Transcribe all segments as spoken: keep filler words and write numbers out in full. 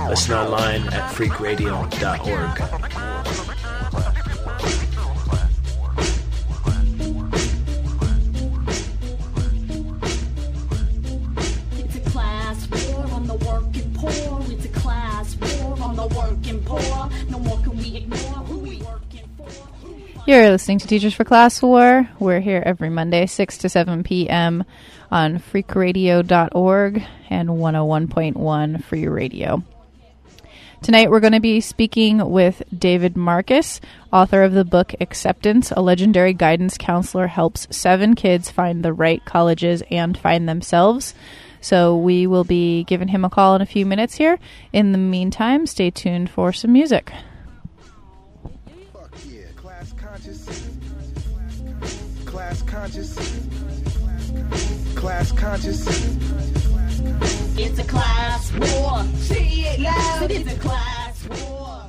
Listen online at freak radio dot org. It's a class war on the working poor. It's a class war on the working poor. No more can we ignore who we working for. You're listening to Teachers for Class War. We're here every Monday, six to seven p.m. on freak radio dot org and one oh one point one Free Radio. Tonight we're going to be speaking with David Marcus, author of the book Acceptance, a legendary guidance counselor helps seven kids find the right colleges and find themselves. So we will be giving him a call in a few minutes here. In the meantime, stay tuned for some music. Fuck yeah, class conscious. Class conscious. Class conscious. It's a class war. Say it loud. It's a class war.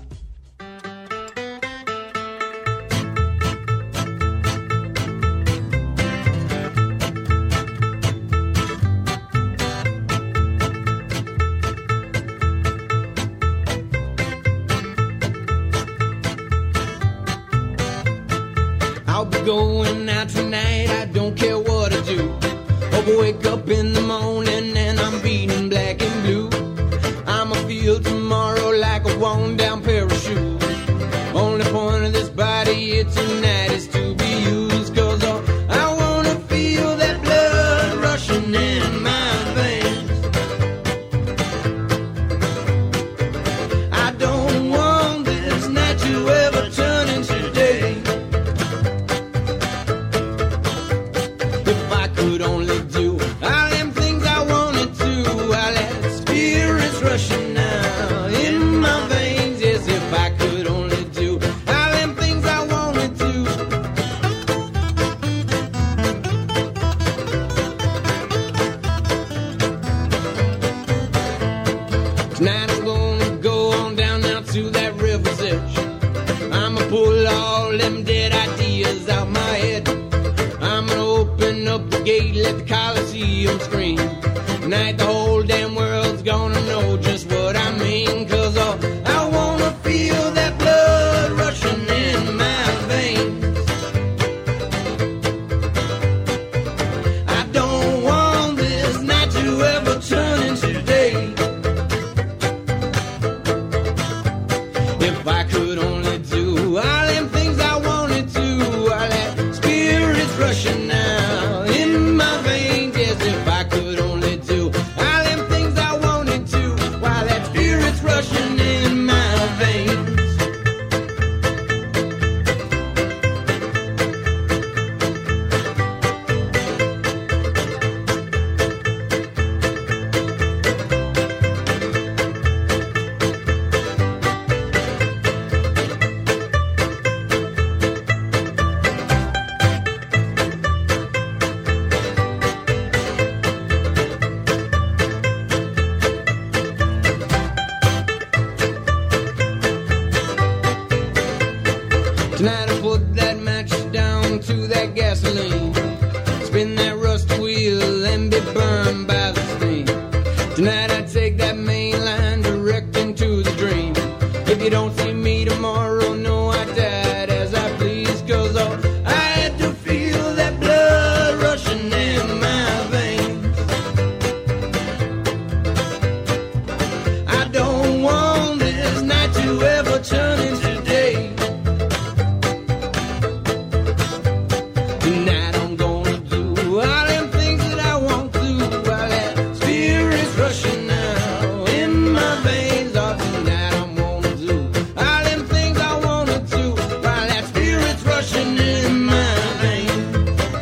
I'll be going out tonight, I don't care what I do. Hope I wake up in the morning and I'm beating black and blue. I'ma feel tomorrow like a worn down pair of shoes. Only point of this body here tonight is to be used. Cause oh, I wanna feel that blood rushing in my veins. I don't want this night to ever turn into day. If I could only do all them things I wanted to, I'll let spirits rushing now in my veins. Yes, if I could only do all them things I wanted to. Tonight I'm gonna go on down now to that river's edge. I'ma pull all them dead ideas out my head. I'm gonna open up the gate, let the Coliseum scream. Tonight the whole damn world's gonna know just what I mean. Cause oh, I wanna feel that blood rushing in my veins. I don't want this night to ever turn into day. If I could only do all them things I wanted to, I'll let spirits rushing now in my veins. Yes, if I could only do all them things I wanted to, while that spirit's rushing in my veins. Tonight I put that match down to that gasoline, spin that rust wheel and be burned by the steam. Tonight I take that main line direct into the dream. If you don't see me tomorrow, know I died as I please. Cause oh, I had to feel that blood rushing in my veins. I don't want this night to ever turn into day. Tonight I'm gonna do all them things that I want to, while that spirit's rushing now in my veins. Oh, tonight I'm gonna do all them things I wanted to, while that spirit's rushing in my veins.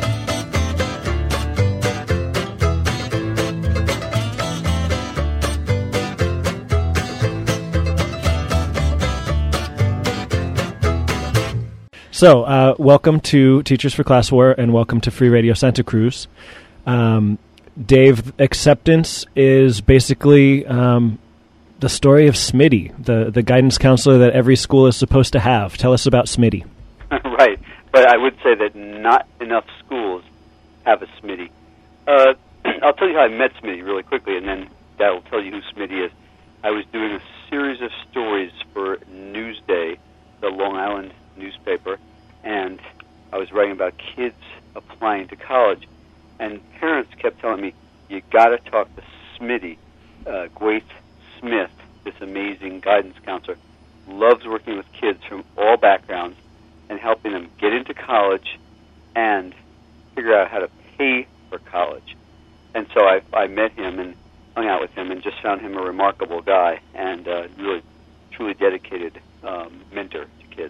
So, uh, welcome to Teachers for Class War, and welcome to Free Radio Santa Cruz. Um, Dave, Acceptance is basically um, the story of Smitty, the, the guidance counselor that every school is supposed to have. Tell us about Smitty. Right, but I would say that not enough schools have a Smitty. Uh, I'll tell you how I met Smitty really quickly, and then that will tell you who Smitty is. I was doing a series of stories for Newsday, the Long Island newspaper, and I was writing about kids applying to college, and parents kept telling me, you got to talk to Smitty, uh, Gwaith Smith, this amazing guidance counselor, loves working with kids from all backgrounds and helping them get into college and figure out how to pay for college. And so I, I met him and hung out with him and just found him a remarkable guy and uh, really, truly dedicated um, mentor to kids.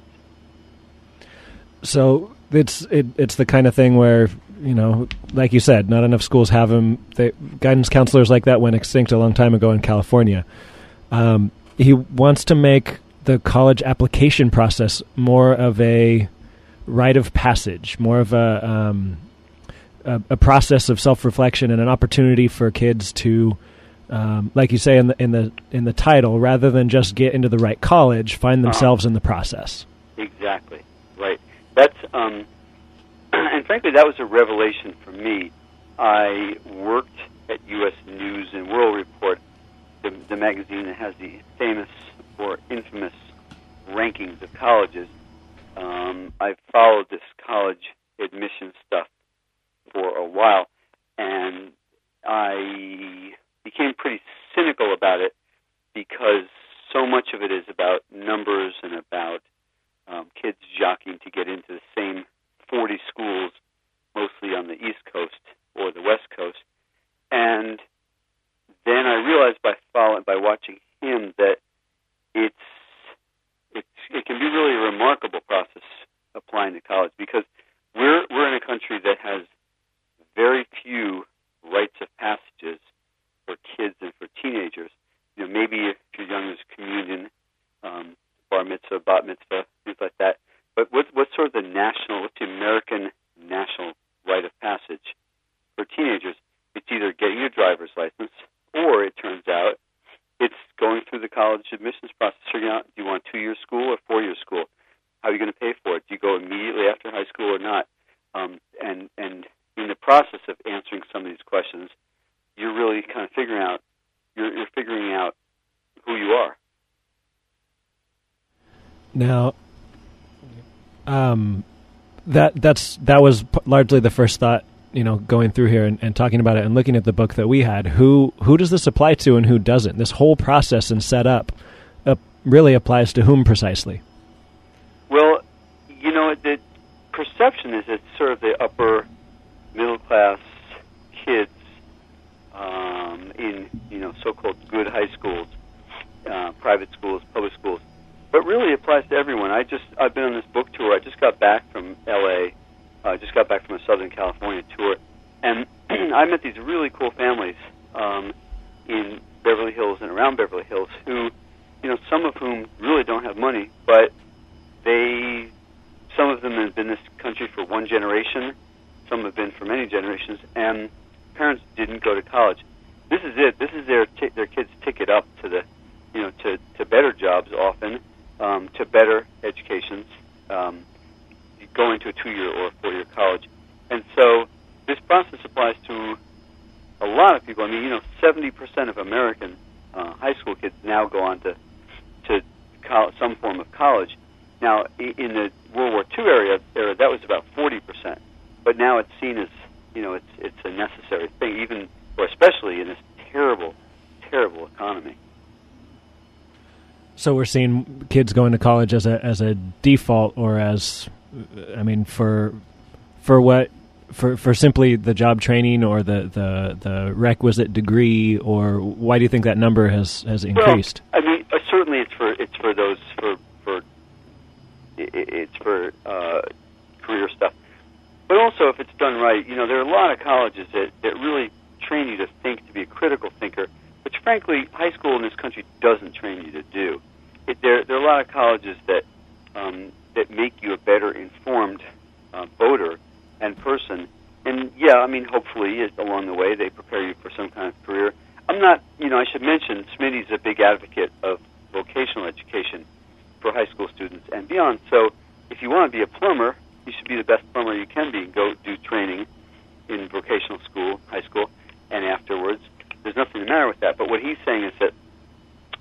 So it's it, it's the kind of thing where, you know, like you said, not enough schools have them. They, guidance counselors like that went extinct a long time ago in California. Um, he wants to make the college application process more of a rite of passage, more of a um, a, a process of self-reflection and an opportunity for kids to, um, like you say in the in the in the title, rather than just get into the right college, find themselves uh, in the process. Exactly right. That's um, and frankly, that was a revelation for me. I worked at U S News and World Report, the, the magazine that has the famous or infamous rankings of colleges. Um, I followed this college admission stuff for a while, and I became pretty cynical about it because so much of it is about numbers and about um, kids jockeying to get into the same forty schools, mostly on the East Coast or the West Coast. And then I realized by following, by watching him, that it's it's it can be really a remarkable process applying to college, because we're we're in a country that has very few rites of passages for kids and for teenagers. You know, maybe if you're young, there's communion, um, bar mitzvah, bat mitzvah, things like that. But what's what's sort of the national, what's the American national rite of passage for teenagers? It's either getting your driver's license, or it turns out it's going through the college admissions process, figuring out, do you want two-year school or four-year school? How are you going to pay for it? Do you go immediately after high school or not? Um, and and in the process of answering some of these questions, you're really kind of figuring out you're, you're figuring out who you are. Now, um, that that's that was p- largely the first thought, you know, going through here and, and talking about it and looking at the book that we had. Who who does this apply to and who doesn't? This whole process and setup uh, really applies to whom precisely? Well, you know, the perception is it's sort of the upper middle class kids um, in, you know, so-called good high schools, uh, private schools, public schools. But really it applies to everyone. I just, I've been on this book tour. I just got back from L A I uh, just got back from a Southern California tour, and I met these really cool families um, in Beverly Hills and around Beverly Hills who, you know, some of whom really don't have money, but they, some of them have been in this country for one generation, some have been for many generations, and parents didn't go to college. This is it. This is their t- their kids' ticket up to the, you know, to, to better jobs often, um, to better educations, um, going to a two-year or a four-year college. And so this process applies to a lot of people. I mean, you know, seventy percent of American uh, high school kids now go on to, to col- some form of college. Now, in the World War Two era, era, that was about forty percent. But now it's seen as, you know, it's it's a necessary thing, even, or especially in this terrible, terrible economy. So we're seeing kids going to college as a as a default, or as, I mean, for for what, for for simply the job training or the, the, the requisite degree, or why do you think that number has, has increased? Well, I mean, uh, certainly it's for it's for those for for it, it's for uh, career stuff, but also if it's done right, you know, there are a lot of colleges that, that really train you to think, to be a critical thinker, which frankly high school in this country doesn't train you to do. It, there there are a lot of colleges that um, that make you a better informed uh, voter and person. And yeah, I mean, hopefully it, along the way they prepare you for some kind of career. I'm not, you know, I should mention Smitty's a big advocate of vocational education for high school students and beyond. So if you want to be a plumber, you should be the best plumber you can be and go do training in vocational school, high school, and afterwards. There's nothing the matter with that. But what he's saying is that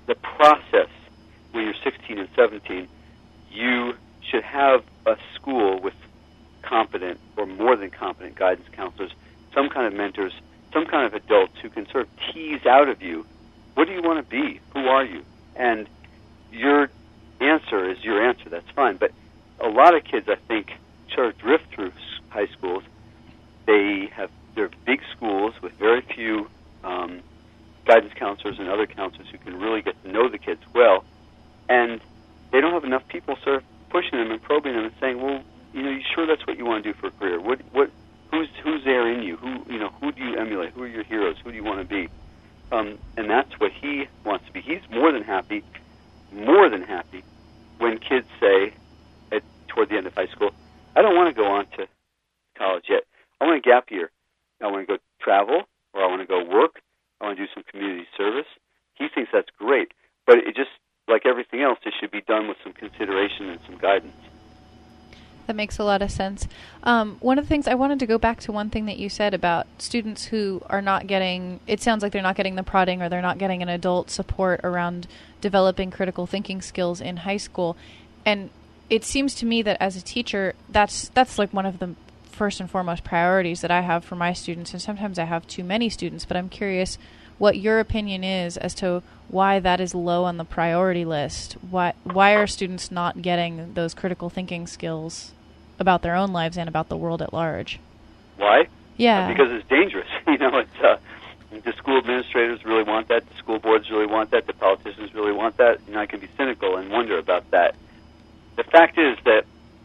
the process when you're sixteen and seventeen, you should have a school with competent or more than competent guidance counselors, some kind of mentors, some kind of adults who can sort of tease out of you, what do you want to be? Who are you? And your answer is your answer. That's fine. But a lot of kids, I think, sort of drift through high schools. They have they're big schools with very few um, guidance counselors and other counselors who can really get to know the kids well, and they don't have enough people sort of pushing them and probing them and saying, well, you know, you sure that's what you want to do for a career? What what who's who's there in you? Who you know who do you emulate? Who are your heroes? Who do you want to be? Um, and that's what he wants to be. He's more than happy, more than happy, when kids say at toward the end of high school, I don't want to go on to college yet. I want a gap year. I want to go travel, or I want to go work. I want to do some community service. He thinks that's great, but it just, like everything else, it should be done with some consideration and some guidance. That makes a lot of sense. Um, one of the things I wanted to go back to one thing that you said about students who are not getting, it sounds like they're not getting the prodding or they're not getting an adult support around developing critical thinking skills in high school. And it seems to me that as a teacher, that's that's like one of the first and foremost priorities that I have for my students. And sometimes I have too many students, but I'm curious what your opinion is as to why that is low on the priority list. Why why are students not getting those critical thinking skills about their own lives and about the world at large? Why? Yeah. Uh, because it's dangerous. You know, it's uh, the school administrators really want that. The school boards really want that. The politicians really want that. You know, I can be cynical and wonder about that. The fact is that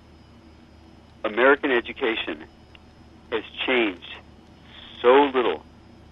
American education has changed so little,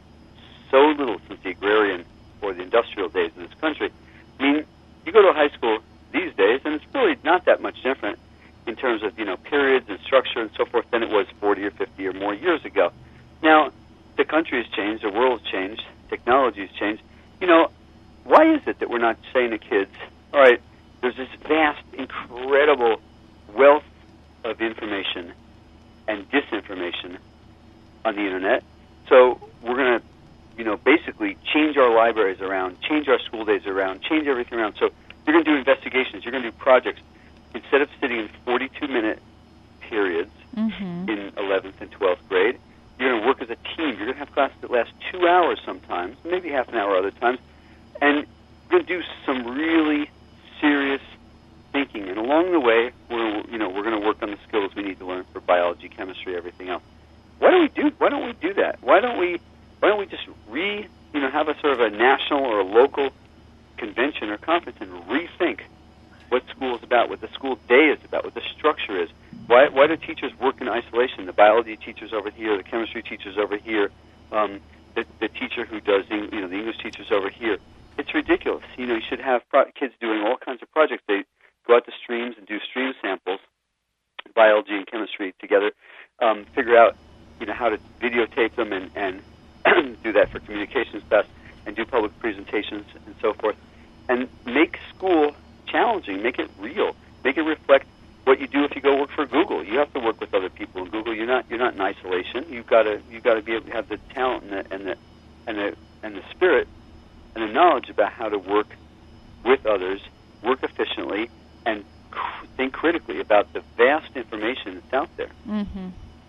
so little since the agrarian or the industrial days of this country. I mean, you go to a high school these days, and it's really not that much different in terms of, you know, periods and structure and so forth than it was forty or fifty or more years ago. Now, the country has changed, the world has changed, technology has changed. You know, why is it that we're not saying to kids, all right, there's this vast, incredible wealth of information and disinformation on the internet, so we're going to, you know, basically change our libraries around, change our school days around, change everything around. So you're going to do investigations, you're going to do projects. Instead of sitting in forty-two minute periods mm-hmm. in eleventh and twelfth grade, you're going to work as a team. You're going to have classes that last two hours sometimes, maybe half an hour other times, and you're going to do some really serious thinking. And along the way, we're, you know, we're going to work on the skills we need to learn for biology, chemistry, everything else. Why don't we do? Why don't we do that? Why don't we? Why don't we just re, you know, have a sort of a national or a local convention or conference and rethink what school is about, what the school day is about, what the structure is. Why why do teachers work in isolation? The biology teachers over here, the chemistry teachers over here, um, the, the teacher who does, you know, the English teachers over here. It's ridiculous. You know, you should have pro- kids doing all kinds of projects. They go out to streams and do stream samples, biology and chemistry together, um, figure out, you know, how to videotape them and, and do that for communications best, and do public presentations and so forth, and make school challenging, make it real, make it reflect what you do if you go work for Google. You have to work with other people in Google. You're not you're not in isolation. You've got to you've got to be able to have the talent and the and the and the, and the spirit and the knowledge about how to work with others, work efficiently, and cr- think critically about the vast information that's out there. Mm-hmm.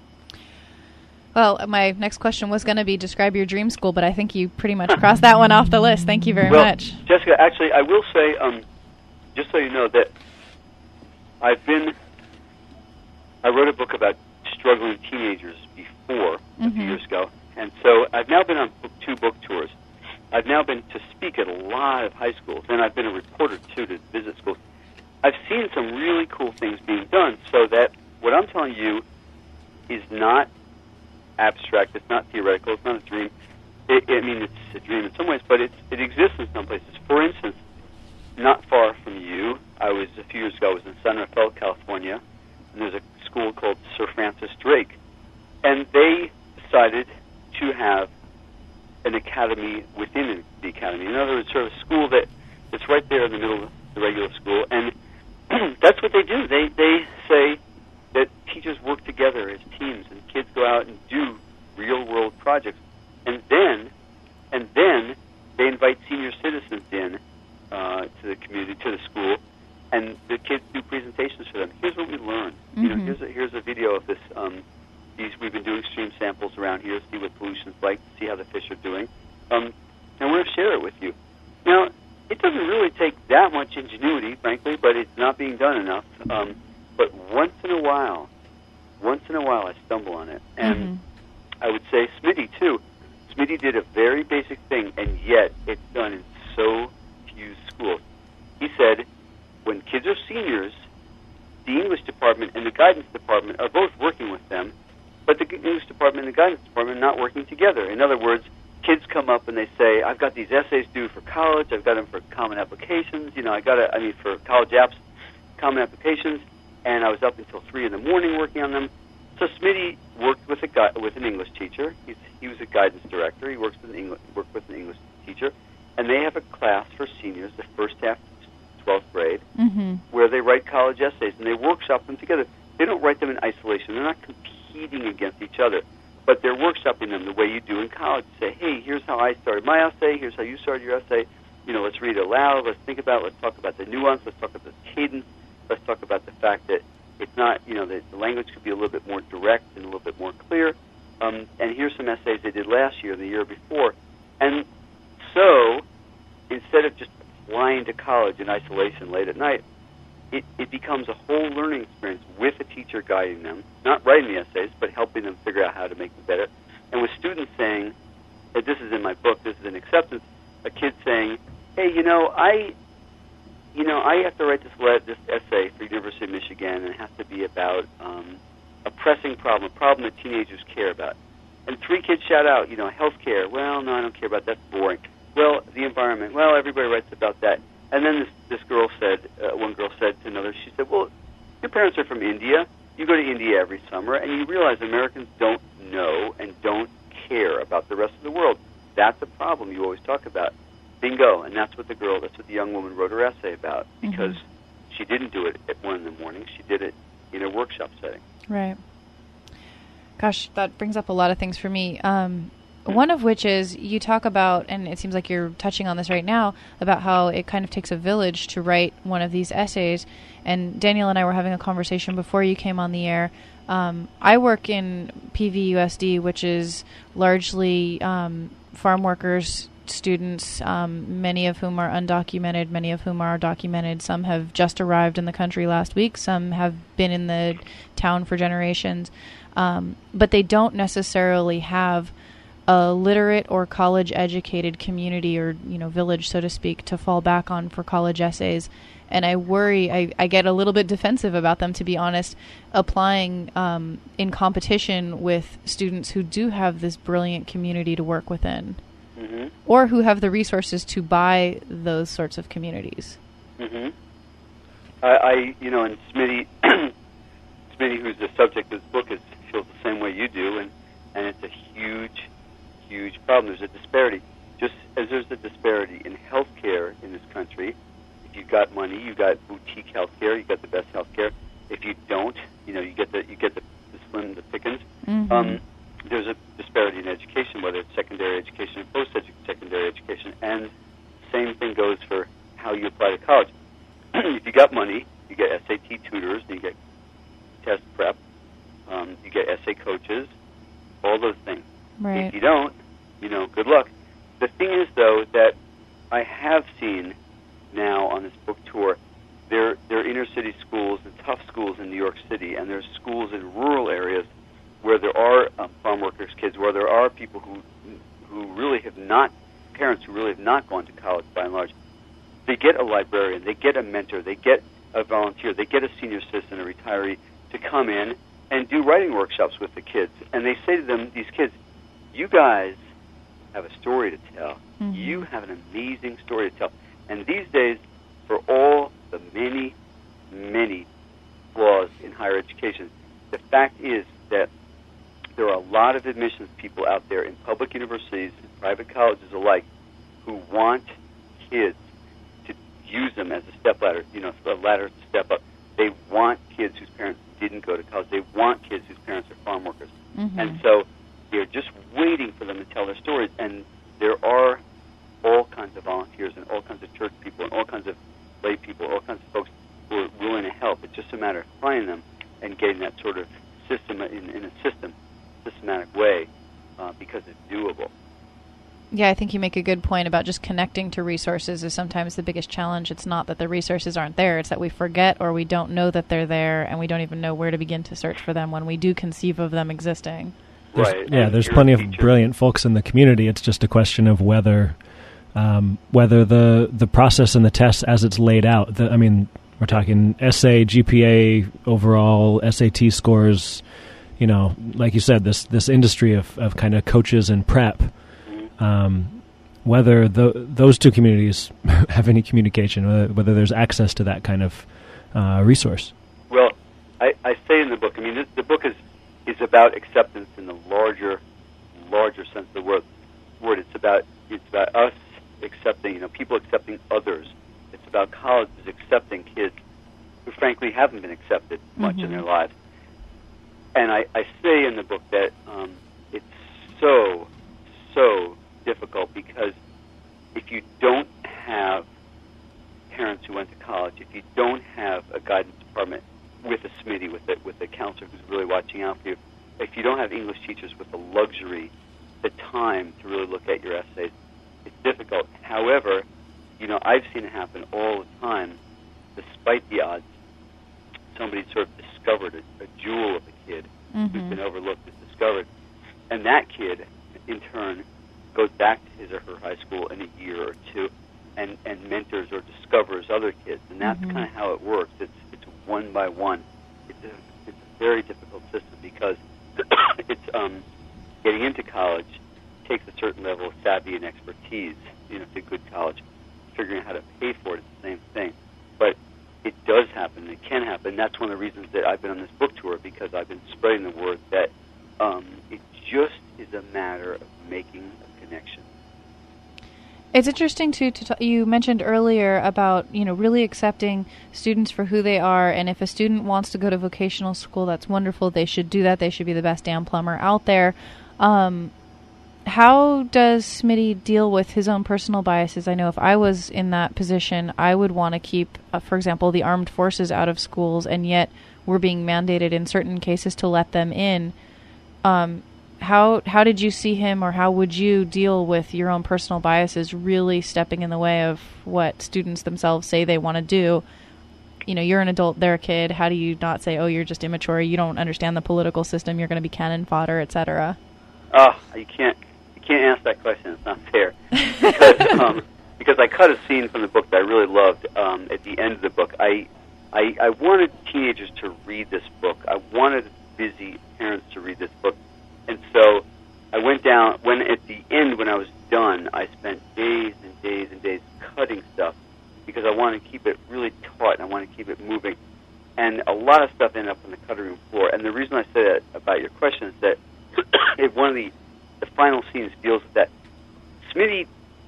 Well, my next question was going to be describe your dream school, but I think you pretty much crossed that one off the list. Thank you very well, much. Jessica, actually, I will say, um, just so you know, that I've been, I wrote a book about struggling teenagers before, mm-hmm. a few years ago, and so I've now been on book, two book tours. I've now been to speak at a lot of high schools, and I've been a reporter, too, to visit schools. I've seen some really cool things being done, so that what I'm telling you is not abstract, it's not theoretical, it's not a dream. It, I mean, it's a dream in some ways, but it's, it exists in some places. For instance, not far from you, I was, a few years ago, I was in San Rafael, California, and there's a school called Sir Francis Drake, and they decided to have an academy within the academy. In other words, sort of a school that it's right there in the middle of the regular school, and that's what they do. They they say that teachers work together as teams, and kids go out and do real-world projects, and then and then they invite senior citizens in uh, to the community, to the school, and the kids do presentations for them. Here's what we learned. Mm-hmm. You know, here's a, here's a video of this. Um, these we've been doing stream samples around here, see what pollution's like, see how the fish are doing, um, and we're going to share it with you. Now, it doesn't really take that much ingenuity, frankly, but it's not being done enough. Um, but once in a while, once in a while, I stumble on it, and mm-hmm. I would say Smitty too. Smitty did a very basic thing, and yet it's done in so few schools. He said, when kids are seniors, the English department and the guidance department are both working with them, but the English department and the guidance department are not working together. In other words, kids come up and they say, I've got these essays due for college, I've got them for common applications, you know, I got to, I mean, for college apps, common applications, and I was up until three in the morning working on them. So Smitty worked with a gui- with an English teacher. He's, he was a guidance director. He works with an English worked with an English teacher, and they have a class for seniors, the first half of twelfth grade, mm-hmm. where they write college essays and they workshop them together. They don't write them in isolation. They're not competing against each other, but they're workshopping them the way you do in college. Say, hey, here's how I started my essay. Here's how you started your essay. You know, let's read it aloud. Let's think about it. Let's talk about the nuance. Let's talk about the cadence. Let's talk about the fact that it's not, you know, the, the language could be a little bit more direct and a little bit more clear. Um, and here's some essays they did last year and the year before. And so, instead of just flying to college in isolation late at night, it, it becomes a whole learning experience with a teacher guiding them, not writing the essays, but helping them figure out how to make them better. And with students saying, that this is in my book, this is an acceptance, a kid saying, hey, you know, I... You know, I have to write this le- this essay for University of Michigan, and it has to be about um, a pressing problem, a problem that teenagers care about. And three kids shout out, you know, healthcare. Well, no, I don't care about that. That's boring. Well, the environment. Well, everybody writes about that. And then this this girl said, uh, one girl said to another, she said, well, your parents are from India. You go to India every summer, and you realize Americans don't know and don't care about the rest of the world. That's a problem you always talk about. Bingo, and that's what the girl, that's what the young woman wrote her essay about, because mm-hmm. she didn't do it at one in the morning, she did it in a workshop setting. Right. Gosh, that brings up a lot of things for me. Um, one of which is, you talk about, and it seems like you're touching on this right now, about how it kind of takes a village to write one of these essays, and Daniel and I were having a conversation before you came on the air. Um, I work in P V U S D, which is largely um, farm workers, students, um, many of whom are undocumented, many of whom are documented. Some have just arrived in the country last week. Some have been in the town for generations. Um, but they don't necessarily have a literate or college-educated community or, you know, village, so to speak, to fall back on for college essays. And I worry, I, I get a little bit defensive about them, to be honest, applying um, in competition with students who do have this brilliant community to work within. Mm-hmm. Or who have the resources to buy those sorts of communities. Mm-hmm. I, I, you know, and Smitty, Smitty, who's the subject of this book, is, feels the same way you do, and, and it's a huge, huge problem. There's a disparity. Just as there's a disparity in healthcare in this country, if you've got money, you've got boutique healthcare, you've got the best healthcare. If you don't, you know, you get the you get the, the slim, the pickings. Mm-hmm. Um, there's a disparity in education, whether it's secondary education and post-secondary education, and same thing goes for how you apply to college. If you got money, you get S A T tutors, and you get test prep, um, you get essay coaches, all those things. Right. If you don't, you know, good luck. The thing is, though, that I have seen now on this book tour, there, there are inner-city schools and tough schools in New York City, and there's schools in rural areas where there are um, farm workers' kids, where there are people who who really have not, parents who really have not gone to college by and large. They get a librarian, they get a mentor, they get a volunteer, they get a senior citizen, a retiree, to come in and do writing workshops with the kids. And they say to them, these kids, you guys have a story to tell. Mm-hmm. You have an amazing story to tell. And these days, for all the many, many flaws in higher education, the fact is that there are a lot of admissions people out there in public universities and private colleges alike who want kids to use them as a stepladder, you know, a ladder to step up. They want kids whose parents didn't go to college. They want kids whose parents are farm workers. Mm-hmm. And so they're just waiting for them to tell their stories. And there are all kinds of volunteers and all kinds of church people and all kinds of lay people, all kinds of folks who are willing to help. It's just a matter of finding them and getting that sort of system in, in a system, systematic way, uh, because it's doable. Yeah, I think you make a good point about just connecting to resources is sometimes the biggest challenge. It's not that the resources aren't there. It's that we forget or we don't know that they're there, and we don't even know where to begin to search for them when we do conceive of them existing. There's, Right. Yeah, And there's your plenty of teacher- brilliant folks in the community. It's just a question of whether um, whether the, the process and the tests as it's laid out, the, I mean, we're talking essay, G P A, overall, S A T scores, you know, like you said, this, this industry of, of kind of coaches and prep, um, whether the, those two communities have any communication, whether, whether there's access to that kind of uh, resource. Well, I, I say in the book, I mean, this, the book is, is about acceptance in the larger, larger sense of the word. word. It's about it's about us accepting, you know, people accepting others. It's about colleges accepting kids who, frankly, haven't been accepted much Mhm. in their lives. And I, I say in the book that um, it's so, so difficult because if you don't have parents who went to college, if you don't have a guidance department with a SMITI, with a, with a counselor who's really watching out for you, if you don't have English teachers with the luxury, the time to really look at your essays, it's difficult. However, you know, I've seen it happen all the time. Despite the odds, somebody sort of discovered a, a jewel of a kid Mhm. who's been overlooked is discovered. And that kid, in turn, goes back to his or her high school in a year or two and, and mentors or discovers other kids. And that's Mhm. kind of how it works. It's it's one by one. It's a, it's a very difficult system because it's um, getting into college takes a certain level of savvy and expertise, you know, to a good college. Figuring out how to pay for it is the same thing. But it does happen. It can happen. That's one of the reasons that I've been on this book tour, because I've been spreading the word that um, it just is a matter of making a connection. It's interesting too. To t- you mentioned earlier about you know really accepting students for who they are, and if a student wants to go to vocational school, that's wonderful. They should do that. They should be the best damn plumber out there. Um, how does SMITI deal with his own personal biases? I know if I was in that position, I would want to keep, uh, for example, the armed forces out of schools, and yet we're being mandated in certain cases to let them in. Um, How how did you see him, or how would you deal with your own personal biases really stepping in the way of what students themselves say they want to do? You know, you're an adult, they're a kid. How do you not say, oh, you're just immature, you don't understand the political system, you're going to be cannon fodder, et cetera? Oh, you can't you can't ask that question. It's not fair. Because, um, because I cut a scene from the book that I really loved um, at the end of the book. I, I I wanted teenagers to read this book. I wanted busy parents to read this book. And so I went down, when at the end, when I was done, I spent days and days and days cutting stuff because I wanted to keep it really taut and I wanted to keep it moving. And a lot of stuff ended up on the cutting room floor. And the reason I say that about your question is that if one of the, the final scenes deals with that, SMITI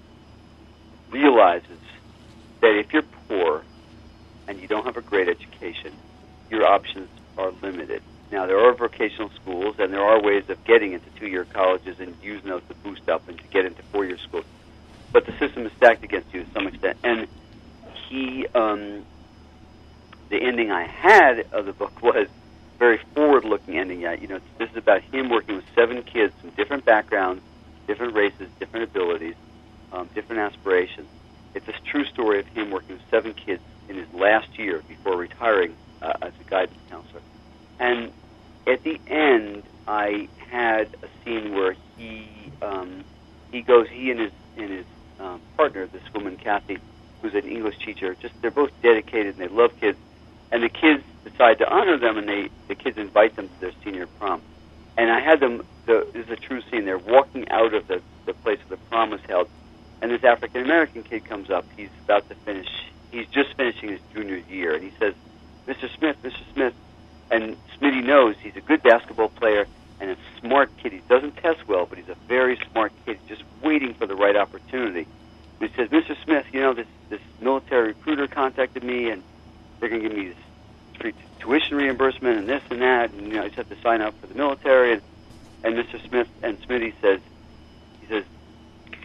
realizes that if you're poor and you don't have a great education, your options are limited. Now, there are vocational schools, and there are ways of getting into two-year colleges and using those to boost up and to get into four-year schools. But the system is stacked against you to some extent. And he, um, the ending I had of the book was a very forward-looking ending. Yeah, you know, this is about him working with seven kids from different backgrounds, different races, different abilities, um, different aspirations. It's a true story of him working with seven kids in his last year before retiring uh, as a guidance counselor. And at the end, I had a scene where he um, he goes, he and his and his um, partner, this woman Kathy, who's an English teacher, just they're both dedicated and they love kids, and the kids decide to honor them, and they the kids invite them to their senior prom. And I had them. The, this is a true scene. They're walking out of the the place where the prom was held, and this African American kid comes up. He's about to finish. He's just finishing his junior year, and he says, "Mister Smith, Mister Smith." And SMITI knows he's a good basketball player and a smart kid. He doesn't test well, but he's a very smart kid, just waiting for the right opportunity. And he says, Mister Smith, you know, this, this military recruiter contacted me, and they're going to give me this free tuition reimbursement and this and that, and you know, I just have to sign up for the military. And, and Mister Smith and SMITI says, he says,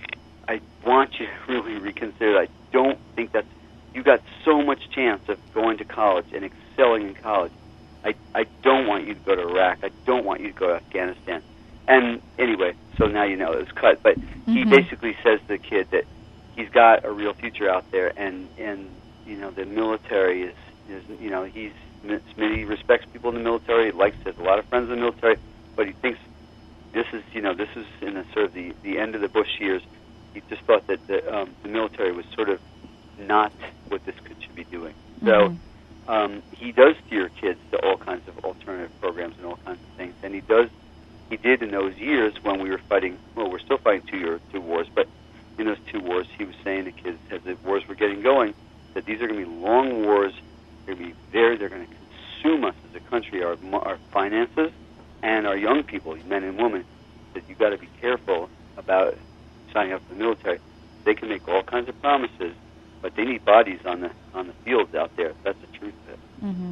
I want you to really reconsider. I don't think that's, you got so much chance of going to college and excelling in college. I, I don't want you to go to Iraq. I don't want you to go to Afghanistan. And anyway, so now you know it was cut. But mm-hmm. he basically says to the kid that he's got a real future out there, and, and you know, the military is, is you know, he's, Smitty respects people in the military, likes, has a lot of friends in the military, but he thinks this is, you know, this is in the sort of the, the end of the Bush years. He just thought that the, um, the military was sort of not what this kid should be doing. So mm-hmm. um, he does steer kids to all kinds of alternative programs and all kinds of things, and he does, he did in those years when we were fighting, well, we're still fighting two, year, two wars, but in those two wars, he was saying to kids, as the wars were getting going, that these are going to be long wars. They're going to be there. They're going to consume us as a country, our our finances, and our young people, men and women. That you've got to be careful about signing up for the military. They can make all kinds of promises, but they need bodies on the on the fields out there. That's the truth of it. Mm-hmm.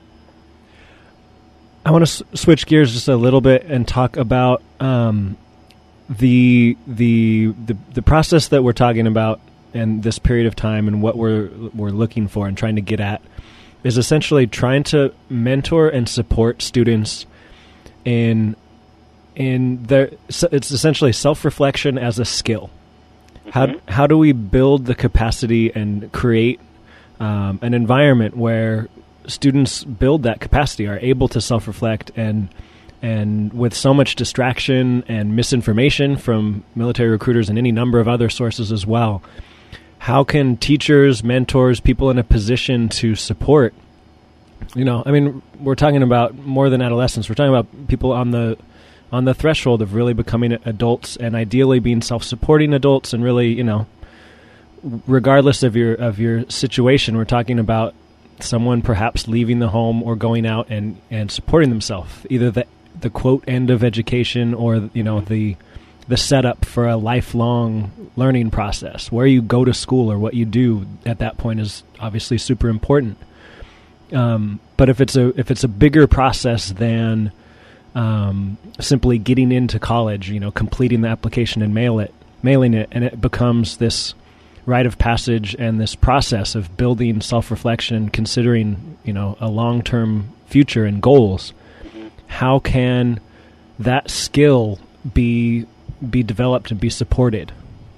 I want to s- switch gears just a little bit and talk about um, the, the the the process that we're talking about in this period of time, and what we're we're looking for and trying to get at is essentially trying to mentor and support students in in their. It's essentially self-reflection as a skill. Mm-hmm. How how do we build the capacity and create um, an environment where students build that capacity, are able to self-reflect, and and with so much distraction and misinformation from military recruiters and any number of other sources as well, how can teachers, mentors, people in a position to support, you know, I mean, we're talking about more than adolescents. We're talking about people on the on the threshold of really becoming adults, and ideally being self-supporting adults, and really, you know, regardless of your of your situation, we're talking about someone perhaps leaving the home or going out and, and supporting themselves, either the the quote end of education, or, you know, the the setup for a lifelong learning process. Where you go to school or what you do at that point is obviously super important. Um, but if it's a if it's a bigger process than um, simply getting into college, you know, completing the application and mail it, mailing it, and it becomes this rite of passage and this process of building self-reflection, considering, you know, a long-term future and goals. Mm-hmm. How can that skill be be developed and be supported?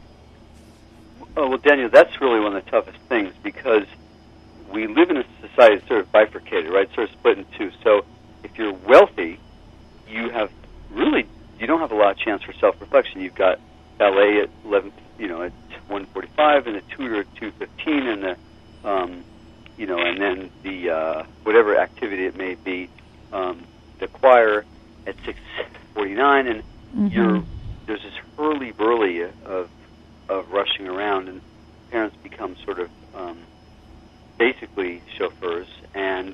Oh, well, Daniel, that's really one of the toughest things, because we live in a society that's sort of bifurcated, right? Sort of split in two. So if you're wealthy, you have really, you don't have a lot of chance for self-reflection. You've got ballet at eleven, you know, at one forty-five, and the tutor at two fifteen, and the, um, you know, and then the uh, whatever activity it may be, um, the choir at six forty-nine, and mm-hmm. you're there's this hurly-burly of of rushing around, and parents become sort of um, basically chauffeurs. And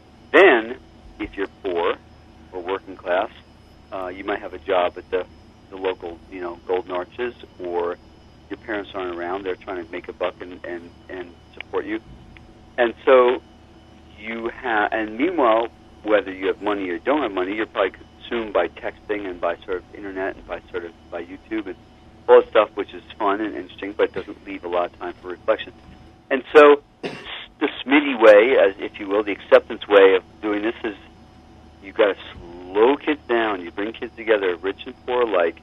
then, if you're poor or working class, uh, you might have a job at the the local, you know, Golden Arches, or your parents aren't around, they're trying to make a buck and, and, and support you. And so you have, and meanwhile, whether you have money or don't have money, you're probably consumed by texting and by sort of internet and by sort of by YouTube and all that stuff, which is fun and interesting, but doesn't leave a lot of time for reflection. And so the Smitty way, as if you will, the acceptance way of doing this is you've got to slow kids down. You bring kids together, rich and poor alike.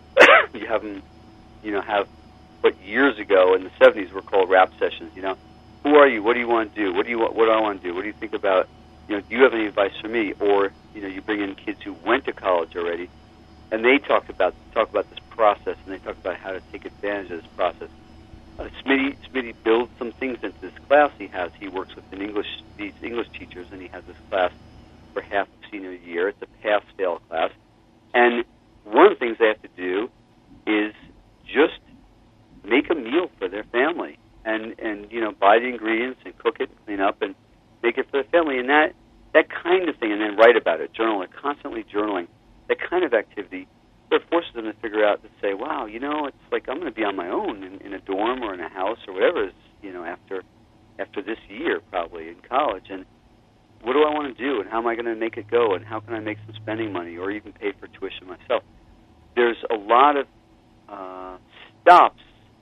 You have them, you know, have what years ago in the seventies were called rap sessions. You know, who are you? What do you want to do? What do you want? What do I want to do? What do you think about? You know, do you have any advice for me? Or, you know, you bring in kids who went to college already, and they talk about talk about this process, and they talk about how to take advantage of this process. Uh, Smitty, Smitty builds some things into this class he has. He works with an English these English teachers, and he has this class for half of senior year. It's a pass-fail class. And one of the things they have to do is just make a meal for their family and, and you know, buy the ingredients and cook it, clean up, and make it for the family. And that, that kind of thing, and then write about it, journal it, constantly journaling, that kind of activity sort of forces them to figure out, to say, wow, you know, it's like I'm going to be on my own in, in a dorm or in a house or whatever it is, you know, after after this year probably in college. And what do I want to do, and how am I going to make it go, and how can I make some spending money or even pay for tuition myself? There's a lot of uh, stops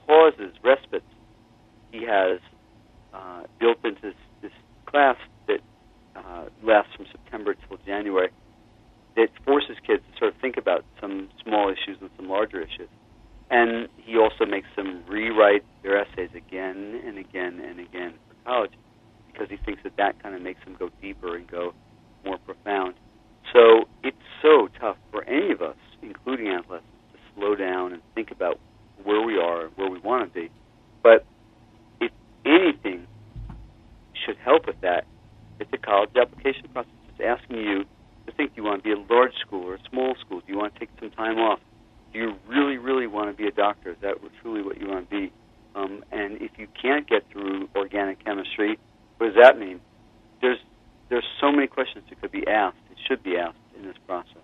pauses, respites, he has uh, built into this, this class that uh, lasts from September till January that forces kids to sort of think about some small issues and some larger issues. And he also makes them rewrite their essays again and again and again for college because he thinks that that kind of makes them go deeper and go more profound. So it's so tough for any of us, including adolescents, to slow down and think about where we are, where we want to be. But if anything should help with that, it's a college application process. It's asking you to think, do you want to be a large school or a small school? Do you want to take some time off? Do you really, really want to be a doctor? Is that truly what you want to be? Um, and if you can't get through organic chemistry, what does that mean? There's there's so many questions that could be asked, it should be asked in this process.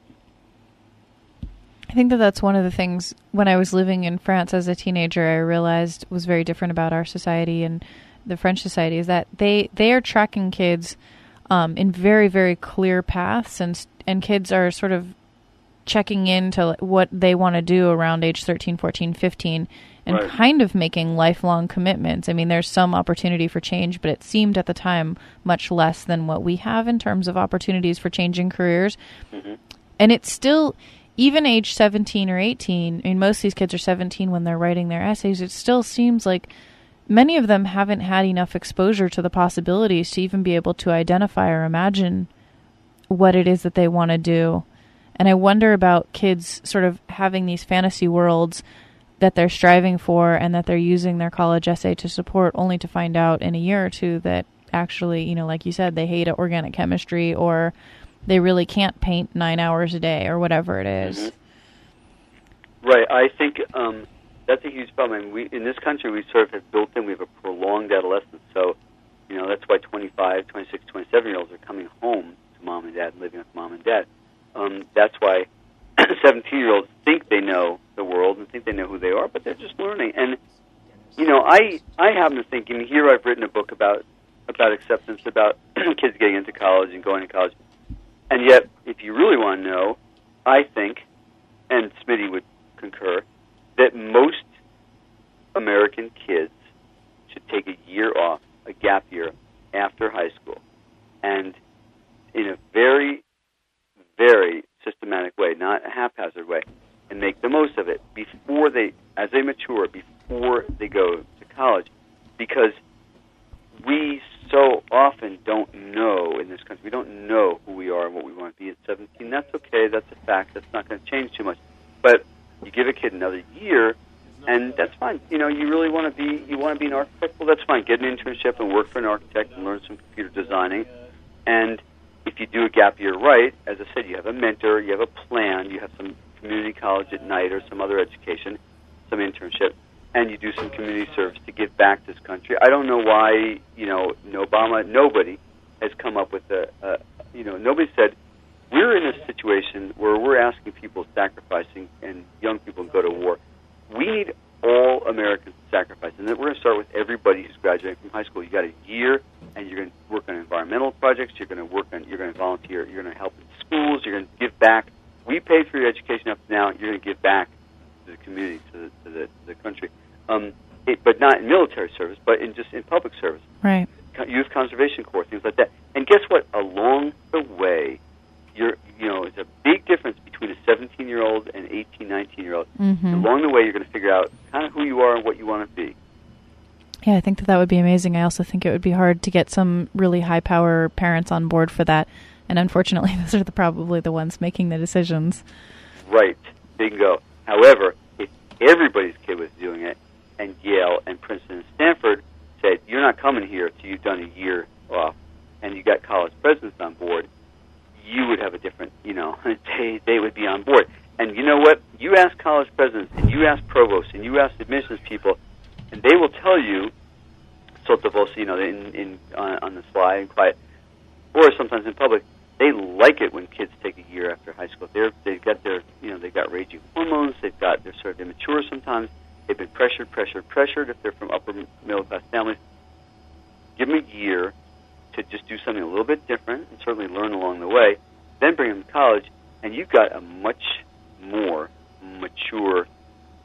I think that that's one of the things when I was living in France as a teenager I realized was very different about our society and the French society is that they, they are tracking kids um, in very, very clear paths, and and kids are sort of checking into what they want to do around age thirteen, fourteen, fifteen, and right. kind of making lifelong commitments. I mean, there's some opportunity for change, but it seemed at the time much less than what we have in terms of opportunities for changing careers. Mm-hmm. And it's still, even age seventeen or eighteen, I mean, most of these kids are seventeen when they're writing their essays, it still seems like many of them haven't had enough exposure to the possibilities to even be able to identify or imagine what it is that they want to do. And I wonder about kids sort of having these fantasy worlds that they're striving for and that they're using their college essay to support, only to find out in a year or two that actually, you know, like you said, they hate organic chemistry or they really can't paint nine hours a day or whatever it is. Mm-hmm. Right. I think um, that's a huge problem. I mean, we, in this country, we sort of have built in, we have a prolonged adolescence. So, you know, that's why twenty-five, twenty-six, twenty-seven-year-olds are coming home to mom and dad and living with mom and dad. Um, that's why seventeen-year-olds think they know the world and think they know who they are, but they're just learning. And, you know, I I happen to think, and here I've written a book about, about acceptance, about kids getting into college and going to college. And yet, if you really want to know, I think, and Smitty would concur, that most American kids should take a year off, a gap year, after high school. And in a very, very systematic way, not a haphazard way, and make the most of it before they, as they mature, before they go to college. Because we so often don't know in this country, we don't know who we are and what we want to be at seventeen. That's okay, that's a fact, that's not going to change too much. But you give a kid another year, and that's fine. You know, you really want to be, you want to be an architect? Well, that's fine. Get an internship and work for an architect and learn some computer designing. And if you do a gap year right, as I said, you have a mentor, you have a plan, you have some community college at night or some other education, some internship, and you do some community service to give back to this country. I don't know why, you know, Obama, nobody has come up with a, a you know, nobody said, we're in a situation where we're asking people sacrificing and young people to go to war. We need all Americans to sacrifice. And then we're going to start with everybody who's graduating from high school. You got a year, and you're going to work on environmental projects. You're going to work on, you're going to volunteer. You're going to help in schools. You're going to give back. We paid for your education up to now. You're going to give back to the community, to the, to the, to the country. Um, it, but not in military service, but in just in public service. Right. Youth Conservation Corps, things like that. And guess what? Along the way, you're, you know, it's a big difference between a seventeen-year-old and an eighteen, nineteen-year-old. Mm-hmm. Along the way, you're going to figure out kind of who you are and what you want to be. Yeah, I think that that would be amazing. I also think it would be hard to get some really high-power parents on board for that. And unfortunately, those are the, probably the ones making the decisions. Right. Bingo. However, if everybody's kid was doing it, and Yale and Princeton and Stanford said, you're not coming here till you've done a year off, and you got college presidents on board, you would have a different, you know, they, they would be on board. And you know what? You ask college presidents, and you ask provosts, and you ask admissions people, and they will tell you, sotto voce, you know, in, in, on, on the sly and quiet, or sometimes in public, they like it when kids take a year after high school. They're, they've got their, you know, they've got raging hormones, they've got, they're sort of immature sometimes, they've been pressured, pressured, pressured if they're from upper middle-class families. Give them a year to just do something a little bit different and certainly learn along the way, then bring them to college, and you've got a much more mature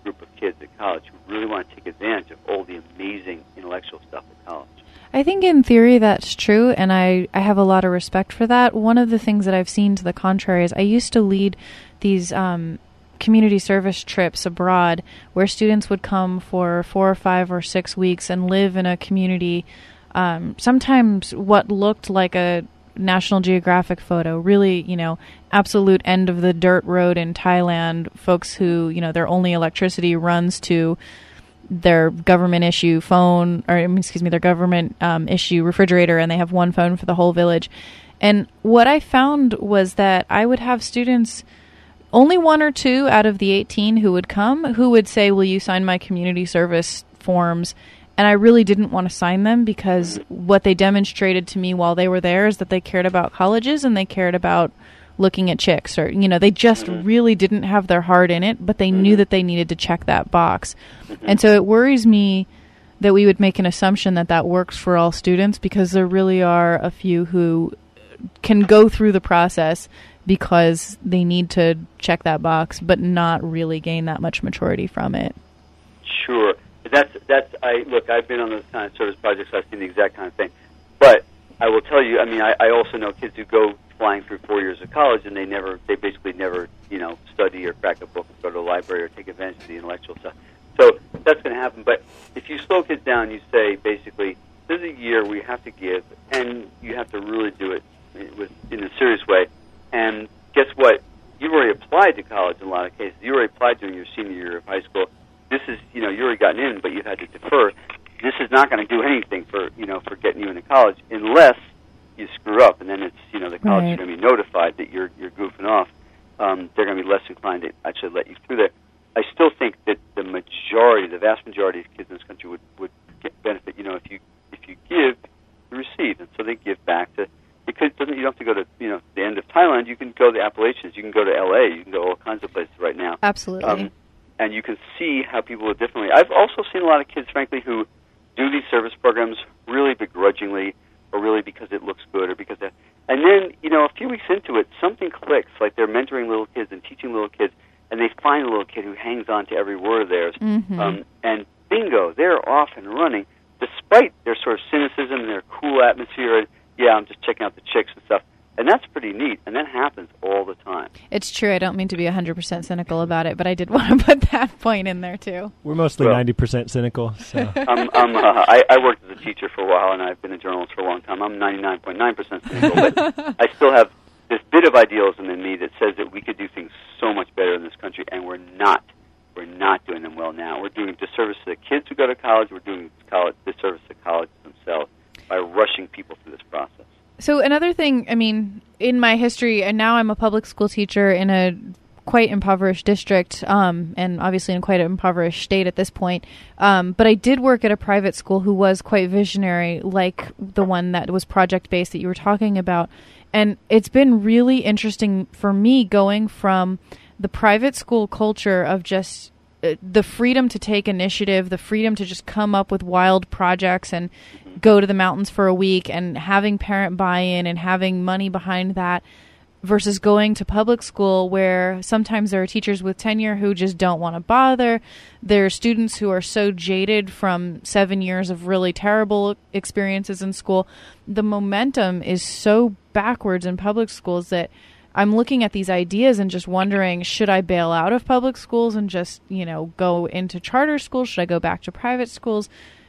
group of kids at college who really want to take advantage of all the amazing intellectual stuff at college. I think in theory that's true, and I, I have a lot of respect for that. One of the things that I've seen to the contrary is I used to lead these um, community service trips abroad where students would come for four or five or six weeks and live in a community, um, sometimes what looked like a National Geographic photo, really, you know, absolute end of the dirt road in Thailand, folks who, you know, their only electricity runs to their government issue phone, or excuse me, their government um, issue refrigerator, and they have one phone for the whole village. And what I found was that I would have students, only one or two out of the eighteen who would come, who would say, will you sign my community service forms? And I really didn't want to sign them because what they demonstrated to me while they were there is that they cared about colleges and they cared about looking at chicks, or, you know, they just mm-hmm. really didn't have their heart in it, but they mm-hmm. knew that they needed to check that box. Mm-hmm. And so it worries me that we would make an assumption that that works for all students, because there really are a few who can go through the process because they need to check that box, but not really gain that much maturity from it. Sure. That's, that's, I, look, I've been on those kind of service projects, I've seen the exact kind of thing. But I will tell you, I mean, I, I also know kids who go flying through four years of college and they never, they basically never, you know, study or crack a book or go to a library or take advantage of the intellectual stuff. So that's going to happen. But if you slow kids down, you say, basically, there's a year we have to give, and you have to really do it with, in a serious way. And guess what? You've already applied to college in a lot of cases. You already applied during your senior year of high school. This is, you know, you already gotten in, but you've had to defer. This is not going to do anything for, you know, for getting you into college unless you screw up, and then it's, you know, the college right. is going to be notified that you're you're goofing off. Um, they're going to be less inclined to actually let you through there. I still think that the majority, the vast majority of kids in this country would would get benefit. You know, if you if you give, you receive, and so they give back to. Because it doesn't, you don't have to go to, you know, the end of Thailand. You can go to the Appalachians. You can go to L A. You can go to all kinds of places right now. Absolutely. Um, and you can see how people live differently. I've also seen a lot of kids, frankly, who do these service programs really begrudgingly, or really because it looks good, or because that. And then, you know, a few weeks into it, something clicks. Like they're mentoring little kids and teaching little kids, and they find a little kid who hangs on to every word of theirs. Mm-hmm. Um, and bingo, they're off and running, despite their sort of cynicism and their cool atmosphere. And, yeah, I'm just checking out the chicks and stuff. And that's pretty neat, and that happens all the time. It's true. I don't mean to be one hundred percent cynical about it, but I did want to put that point in there, too. We're mostly well, ninety percent cynical. So. I'm, I'm, uh, I, I worked as a teacher for a while, and I've been a journalist for a long time. I'm ninety-nine point nine percent cynical, but I still have this bit of idealism in me that says that we could do things so much better in this country, and we're not. We're not doing them well now. We're doing disservice to the kids who go to college. We're doing college, disservice to colleges themselves by rushing people through this process. So another thing, I mean, in my history, and now I'm a public school teacher in a quite impoverished district, um, and obviously in quite an impoverished state at this point. Um, but I did work at a private school who was quite visionary, like the one that was project-based that you were talking about. And it's been really interesting for me going from the private school culture of just the freedom to take initiative, the freedom to just come up with wild projects and go to the mountains for a week, and having parent buy-in and having money behind that, versus going to public school where sometimes there are teachers with tenure who just don't want to bother. There are students who are so jaded from seven years of really terrible experiences in school. The momentum is so backwards in public schools that I'm looking at these ideas and just wondering, should I bail out of public schools and just, you know, go into charter schools? Should I go back to private schools?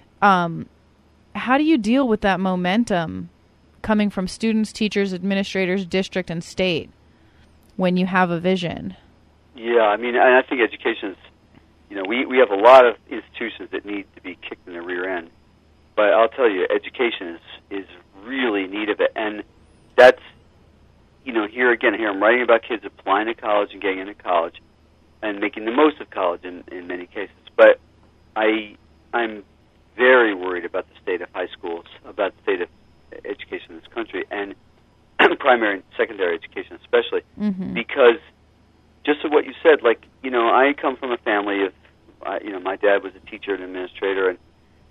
Um, how do you deal with that momentum coming from students, teachers, administrators, district, and state when you have a vision? Yeah, I mean, I think education is, you know, we, we have a lot of institutions that need to be kicked in the rear end. But I'll tell you, education is, is really in need of it. And that's, you know, here again, here I'm writing about kids applying to college and getting into college and making the most of college in, in many cases. But I, I'm very worried about the state of high schools, about the state of education in this country, and primary and secondary education especially, mm-hmm. because just of what you said, like, you know, I come from a family of, uh, you know, my dad was a teacher and administrator, and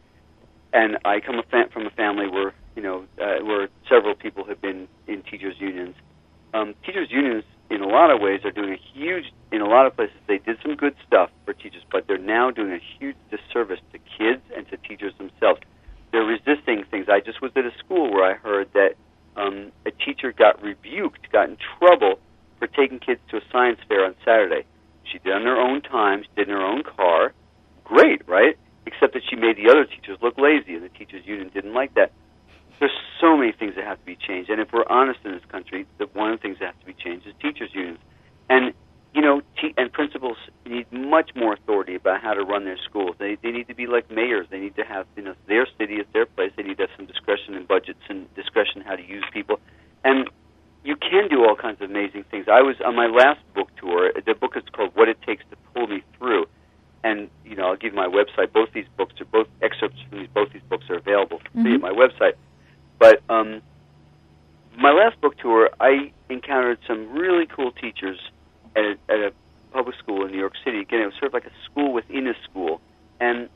and I come a fa- from a family where, you know, uh, where several people have been in teachers' unions. Um, teachers' unions, in a lot of ways, are doing a huge, in a lot of places, they did some good stuff for teachers, but they're now doing a huge disservice to kids and to teachers themselves. They're resisting things. I just was at a school where I heard that um, a teacher got rebuked, got in trouble for taking kids to a science fair on Saturday. She did it on her own time. She did it in her own car. Great, right? Except that she made the other teachers look lazy, and the teachers' union didn't like that. There's so many things that have to be changed, and if we're honest in this country, the one of the things that has to be changed is teachers' unions. And, you know, te- and principals need much more authority about how to run their schools. They they need to be like mayors. They need to have, you know, their city is their place. They need to have some discretion in budgets and discretion how to use people. And you can do all kinds of amazing things. I was on my last book tour. The book is called What It Takes to Pull Me Through. And, you know, I'll give you my website. Both these books are, both excerpts from these, both these books are available for free Mm-hmm. at my website. But um, my last book tour, I encountered some really cool teachers at a, at a public school in New York City. Again, it was sort of like a school within a school. And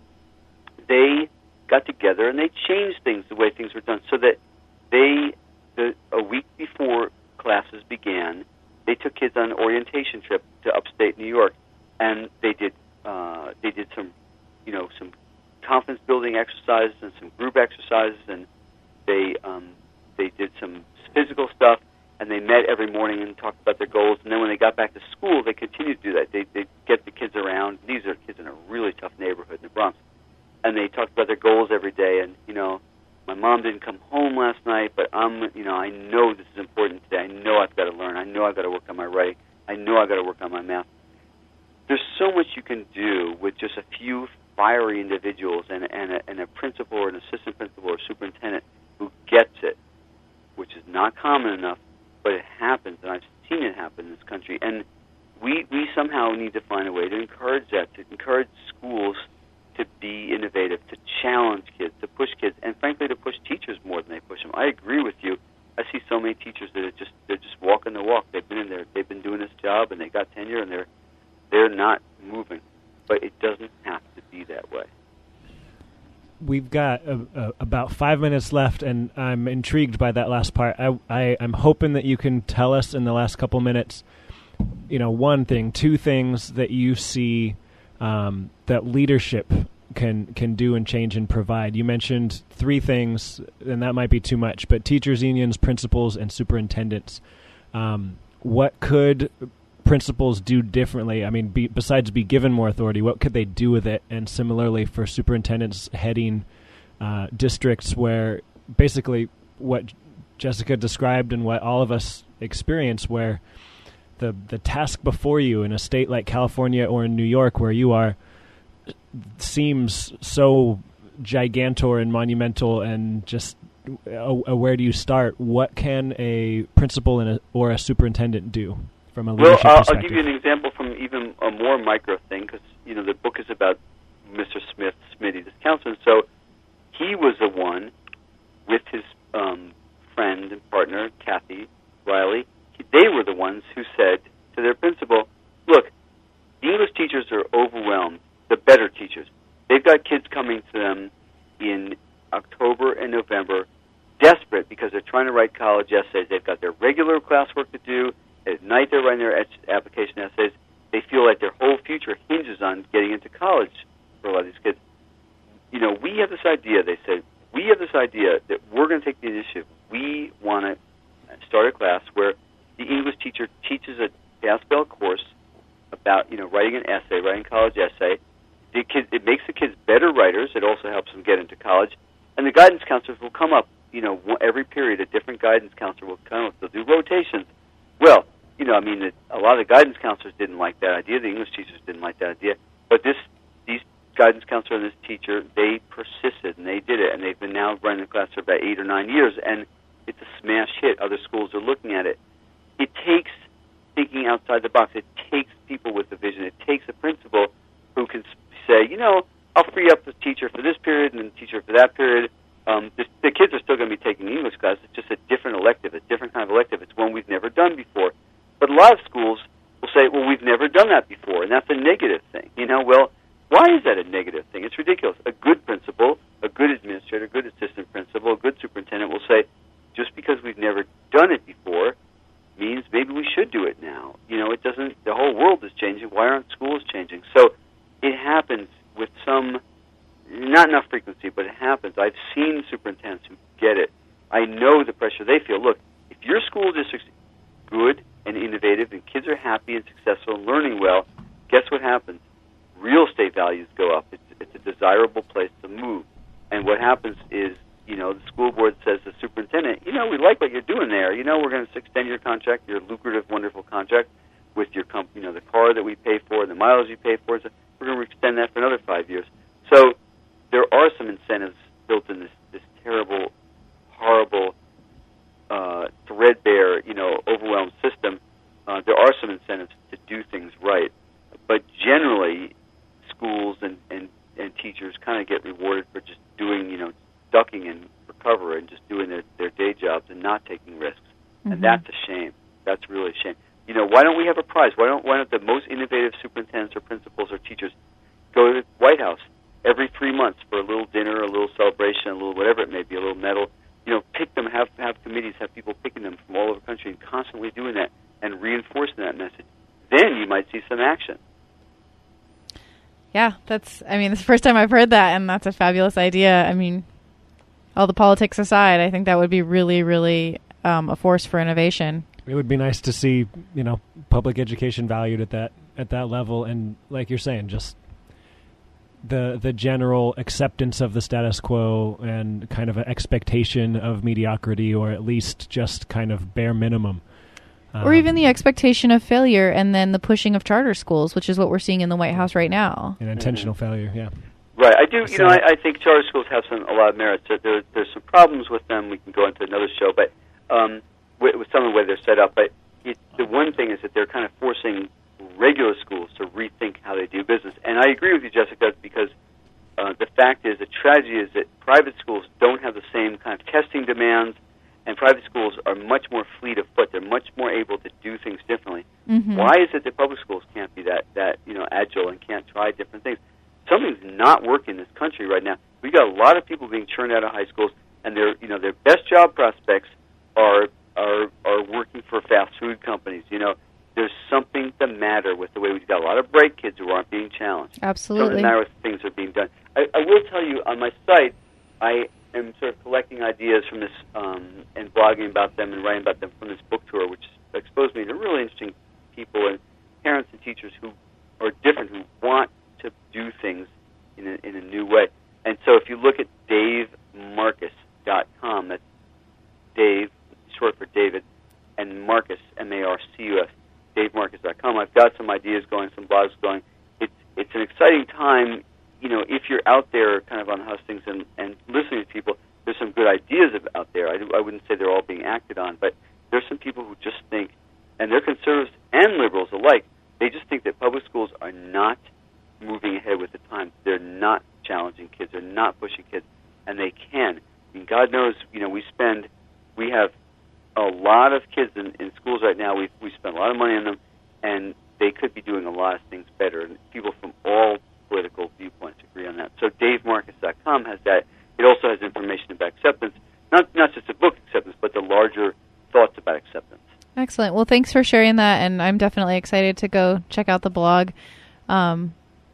they got together and they changed things, the way things were done, so that they, the, a week before classes began, they took kids on an orientation trip to upstate New York. And they did uh, they did some, you know, some confidence building exercises and some group exercises, and they um, they did some physical stuff, and they met every morning and talked about their goals. And then when they got back to school, they continued to do that. They they get the kids around. These are kids in a really tough neighborhood in the Bronx, and they talked about their goals every day. And you know, my mom didn't come home last night, but I'm you know I know this is important today. I know I've got to learn. I know I've got to work on my writing. I know I've got to work on my math. There's so much you can do with just a few fiery individuals and, and, a, and a principal or an assistant principal or superintendent who gets it, which is not common enough, but it happens, and I've seen it happen in this country. And we, we somehow need to find a way to encourage that, to encourage schools to be innovative, to challenge kids, to push kids, and frankly to push teachers more than they push them. I agree with you. I see so many teachers that are just they're just walking the walk. They've been in there, they've been doing this job, and they got tenure, and they're they're not moving. But it doesn't have to be that way. We've got uh, uh, about five minutes left, and I'm intrigued by that last part. I, I, I'm hoping that you can tell us in the last couple minutes, you know, one thing, two things that you see um, that leadership can can do and change and provide. You mentioned three things, and that might be too much, but teachers, unions, principals, and superintendents. Um, what could principals do differently? I mean, be, besides be given more authority, what could they do with it? And similarly for superintendents heading uh, districts where basically what Jessica described and what all of us experience, where the the task before you in a state like California or in New York where you are seems so gigantor and monumental, and just uh, where do you start? What can a principal and a, or a superintendent do from a leadership well, uh, perspective? I'll give you an example from even a more micro thing, because you know the book is about Mister Smith, Smitty, this counselor. So he was the one with his um, friend and partner, Kathy Riley. He, they were the ones who said to their principal, "Look, the English teachers are overwhelmed. The better teachers. They've got kids coming to them in October and November, desperate because they're trying to write college essays. They've got their regular classwork to do. At night they're writing their et- application essays. They feel like their whole future hinges on getting into college for a lot of these kids. You know, we have this idea," they said, "we have this idea that we're going to take the initiative. We want to start a class where the English teacher teaches a pass-fail course about, you know, writing an essay, writing a college essay. The kids, it makes the kids better writers. It also helps them get into college. And the guidance counselors will come up, you know, every period a different guidance counselor will come up. They'll do rotations. Well, you know, I mean, the, a lot of the guidance counselors didn't like that idea. The English teachers didn't like that idea. But this, these guidance counselor and this teacher, they persisted, and they did it. And they've been now running the class for about eight or nine years, and it's a smash hit. Other schools are looking at it. It takes thinking outside the box. It takes people with a vision. It takes a principal who can say, you know, I'll free up the teacher for this period and the teacher for that period. Um, the, the kids are still going to be taking the English class. It's just a different elective, a different kind of elective. It's one we've never done before. But a lot of schools will say, well, we've never done that before, and that's a negative thing. You know, well, why is that a negative thing? It's ridiculous. A good principal, a good administrator, a good assistant principal, a good superintendent will say, just because we've never done it before means maybe we should do it now. You know, it doesn't, the whole world is changing. Why aren't schools changing? So know the pressure they feel. Look, if your school district's good and innovative and kids are happy and successful and learning well, guess what happens? Real estate values go up. It's, it's a desirable place to move. And what happens is, you know, the school board says to the superintendent, you know, we like what you're doing there. You know, we're going to extend your contract, your lucrative, wonderful contract with your comp- you know, the car that we pay for, the miles you pay for. So we're going to extend that for another five years. So there are some incentives built in this, this terrible, horrible, uh, threadbare, you know, overwhelmed system. Uh, there are some incentives to do things right. But generally, schools and, and, and teachers kind of get rewarded for just doing, you know, ducking and recover and just doing their, their day jobs and not taking risks. Mm-hmm. And that's a shame. That's really a shame. You know, why don't we have a prize? Why don't why don't the most innovative superintendents or principals or teachers go to the White House every three months for a little dinner, a little celebration, a little whatever it may be, a little medal? You know, pick them, have have committees, have people picking them from all over the country and constantly doing that and reinforcing that message. Then you might see some action. Yeah, that's, I mean, it's the first time I've heard that, and that's a fabulous idea. I mean, all the politics aside, I think that would be really, really um, a force for innovation. It would be nice to see, you know, public education valued at that at that level, and like you're saying, just the the general acceptance of the status quo and kind of an expectation of mediocrity, or at least just kind of bare minimum. Um, or even the expectation of failure, and then the pushing of charter schools, which is what we're seeing in the White House right now. An intentional mm-hmm. failure, yeah. Right. I do. You so, know, I, I think charter schools have some a lot of merits. There, there, there's some problems with them. We can go into another show, but um, with, with some of the way they're set up. But it, the one thing is that they're kind of forcing regular schools to rethink how they do business. And I agree with you, Jessica, because uh, the fact is, the tragedy is that private schools don't have the same kind of testing demands. And private schools are much more fleet of foot. They're much more able to do things differently. Mm-hmm. Why is it that public schools can't be that, that you know agile and can't try different things? Something's not working in this country right now. We've got a lot of people being churned out of high schools, and their you know their best job prospects are are are working for fast food companies. You know, there's something the matter with the way we've got a lot of bright kids who aren't being challenged. Absolutely. Something the matter with things are being done. I, I will tell you, on my site, I am sort of collecting ideas from this um, and blogging about them and writing about them from this book tour, which exposed me to really interesting people and parents and teachers who are different, who want to do things in a, in a new way. And so if you look at dave marcus dot com, that's Dave, short for David, and Marcus, M A R C U S, dave marcus dot com. I've got some ideas going, some blogs going. It's, it's an exciting time. You know, if you're out there kind of on hustings and, and listening to people, there's some good ideas of, out there. I, I wouldn't say they're all being acted on, but there's some people who just think, and they're conservatives and liberals alike, they just think that public schools are not moving ahead with the times. They're not challenging kids. They're not pushing kids, and they can. I mean, God knows, you know, we spend, we have a lot of kids in, in schools right now. We we spend a lot of money on them, and they could be doing a lot of things better. And people from all political viewpoints agree on that. So dave marcus dot com has that. It also has information about acceptance, not not just the book acceptance, but the larger thoughts about acceptance. Excellent. Well, thanks for sharing that, and I'm definitely excited to go check out the blog. Um,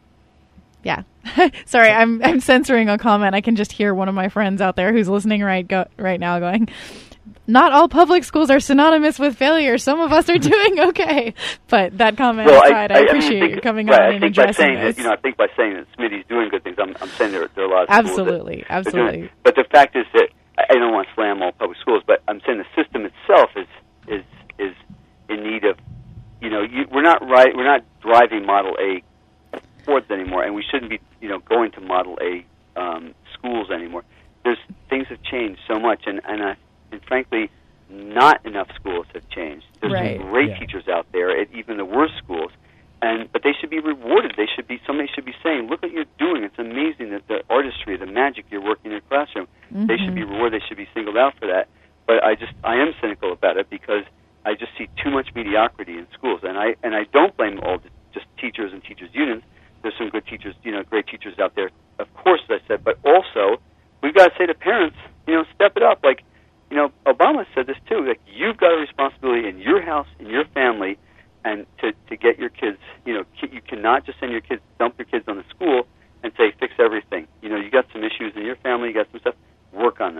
yeah. Sorry, I'm I'm censoring a comment. I can just hear one of my friends out there who's listening right go, right now going, not all public schools are synonymous with failure. Some of us are doing okay. But that comment well, aside, I, I, I appreciate I mean, you coming right, on I and think addressing by saying this. That, you know, I think by saying that Smitty's doing good things, I'm, I'm saying there, there are a lot of absolutely, schools that, absolutely. Doing, but the fact is that I don't want to slam all public schools, but I'm saying the system itself is is is in need of, you know, you, we're not right, we're not driving Model A Fords anymore, and we shouldn't be, you know, going to Model A um, schools anymore. There's things have changed so much, and and, I, and frankly, not enough schools have changed. There's right. some great yeah. teachers out there at even the worst schools, and but they should be rewarded. They should be somebody should be saying, "Look what you're doing. It's amazing that the artistry, the magic you're working in your classroom." Mm-hmm. They should be rewarded. They should be singled out for that. But I just I am cynical about it because I just see too much mediocrity in schools, and I and I don't blame all the, just teachers and teachers unions. There's some good teachers, you know, great teachers out there, of course, as I said, but also we've got to say to parents, you know, step it up. Like, you know, Obama said this too, like you've got a responsibility in your house, in your family, and to, to get your kids, you know, you cannot just send your kids, dump your kids on the school and say, fix everything. You know, you got some issues in your family, you got some stuff, work on them.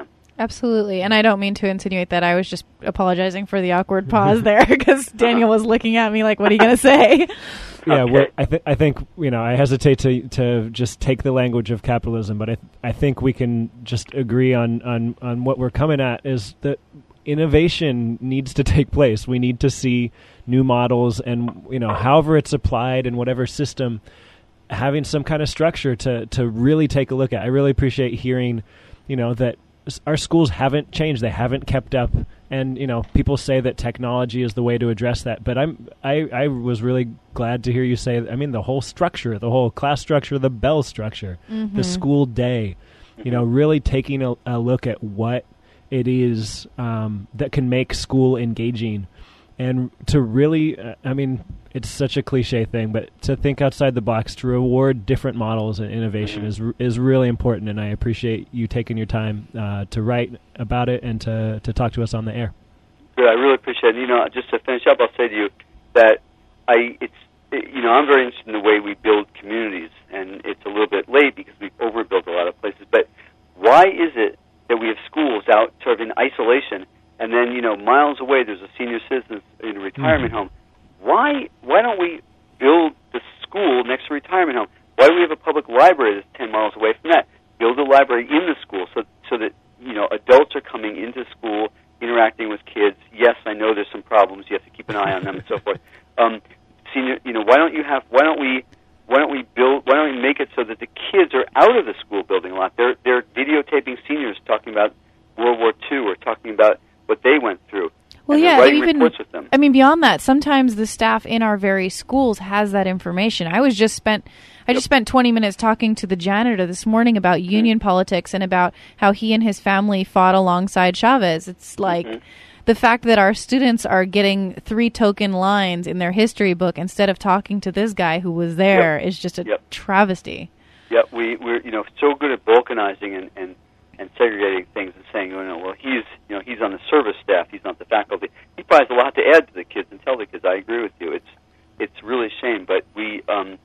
Absolutely. And I don't mean to insinuate that. I was just apologizing for the awkward pause there because Daniel was looking at me like, what are you going to say? Yeah, Okay. well, I, th- I think, you know, I hesitate to, to just take the language of capitalism, but I, th- I think we can just agree on, on, on what we're coming at is that innovation needs to take place. We need to see new models and, you know, however it's applied in whatever system, having some kind of structure to, to really take a look at. I really appreciate hearing, you know, that s- our schools haven't changed. They haven't kept up. And, you know, people say that technology is the way to address that. But I'm, I, I was really glad to hear you say, I mean, the whole structure, the whole class structure, the bell structure, Mm-hmm. the school day, you know, really taking a, a look at what it is um, that can make school engaging. And to really, uh, I mean, it's such a cliche thing, but to think outside the box, to reward different models and innovation Mm-hmm. is is really important. And I appreciate you taking your time uh, to write about it and to, to talk to us on the air. Good. I really appreciate it. You know, just to finish up, I'll say to you that I, it's, it, you know, I'm very interested in the way we build communities, and it's a little bit late because we've overbuilt a lot of places. But why is it that we have schools out sort of in isolation, and then, you know, miles away there's a senior citizens in a retirement Mhm. home? Why why don't we build the school next to a retirement home? Why do we have a public library that's ten miles away from that? Build a library in the school so so that, you know, adults are coming into school, interacting with kids. Yes, I know there's some problems. You have to keep an eye on them and so forth. Um, senior, you know, why don't you have? Why don't we? Why don't we build? Why don't we make it so that the kids are out of the school building a lot? They're they're videotaping seniors talking about World War Two or talking about what they went through. Well, and yeah, they're writing even reports with them. I mean, beyond that, sometimes the staff in our very schools has that information. I was just spent, I just spent twenty minutes talking to the janitor this morning about Mm-hmm. union politics and about how he and his family fought alongside Chavez. It's like Mhm. the fact that our students are getting three token lines in their history book instead of talking to this guy who was there is just a Yep. travesty. Yeah, we we're you know so good at balkanizing and, and, and segregating things and saying, oh, no, well, he's you know he's on the service staff, he's not the faculty. He probably has a lot to add to the kids and tell the kids. I agree with you. It's it's really a shame, but we um,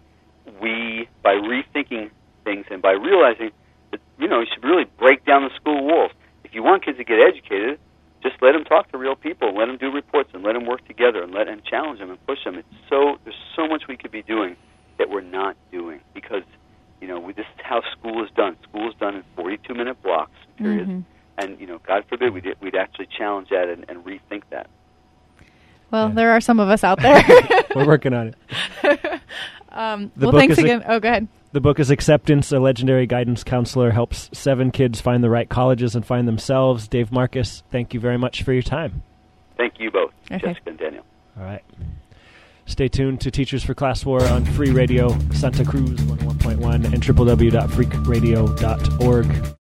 we by rethinking things and by realizing that you know you should really break down the school walls. If you want kids to get educated, just let them talk to real people, let them do reports, and let them work together, and let and challenge them and push them. It's so there's so much we could be doing that we're not doing because. You know, we, this is how school is done. School is done in forty-two minute blocks, periods. Mhm. And, you know, God forbid we'd, we'd actually challenge that and, and rethink that. Well, Yeah. there are some of us out there. We're working on it. um, The well, book thanks is a- again. Oh, go ahead. The book is Acceptance. A legendary guidance counselor helps seven kids find the right colleges and find themselves. Dave Marcus, thank you very much for your time. Thank you both, Okay. Jessica and Daniel. All right. Stay tuned to Teachers for Class War on Free Radio Santa Cruz one oh one point one and w w w dot freak radio dot org.